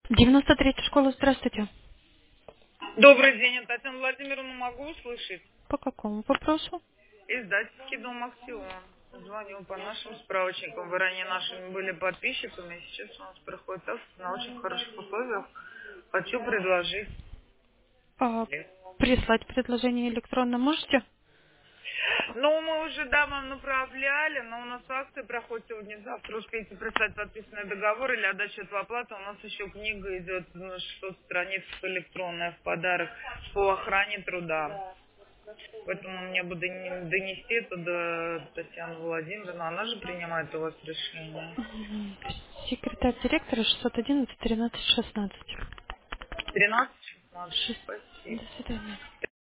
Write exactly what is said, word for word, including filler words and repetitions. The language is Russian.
девяносто третья школа, здравствуйте. Добрый день, я Татьяна Владимировна, могу услышать? По какому вопросу? Издательский дом «Актион». Звоню по нашим справочникам. Вы ранее нашими были подписчиками, сейчас у нас проходит акция на очень хороших условиях. Хочу предложить. А, прислать предложение электронно можете? Ну, мы уже, да, вам направляли, но у нас акция проходит сегодня-завтра. Успейте прислать подписанный договор или отдать счет в оплату. У нас еще книга идет на шестьсот страниц электронная в подарок по охране труда. Поэтому мне бы дони- донести это до Татьяны Владимировны. Она же принимает у вас решение. Мгм. Секретарь директора шестьсот одиннадцать тринадцать шестнадцать. тринадцать шестнадцать. Шесть. Спасибо. До свидания.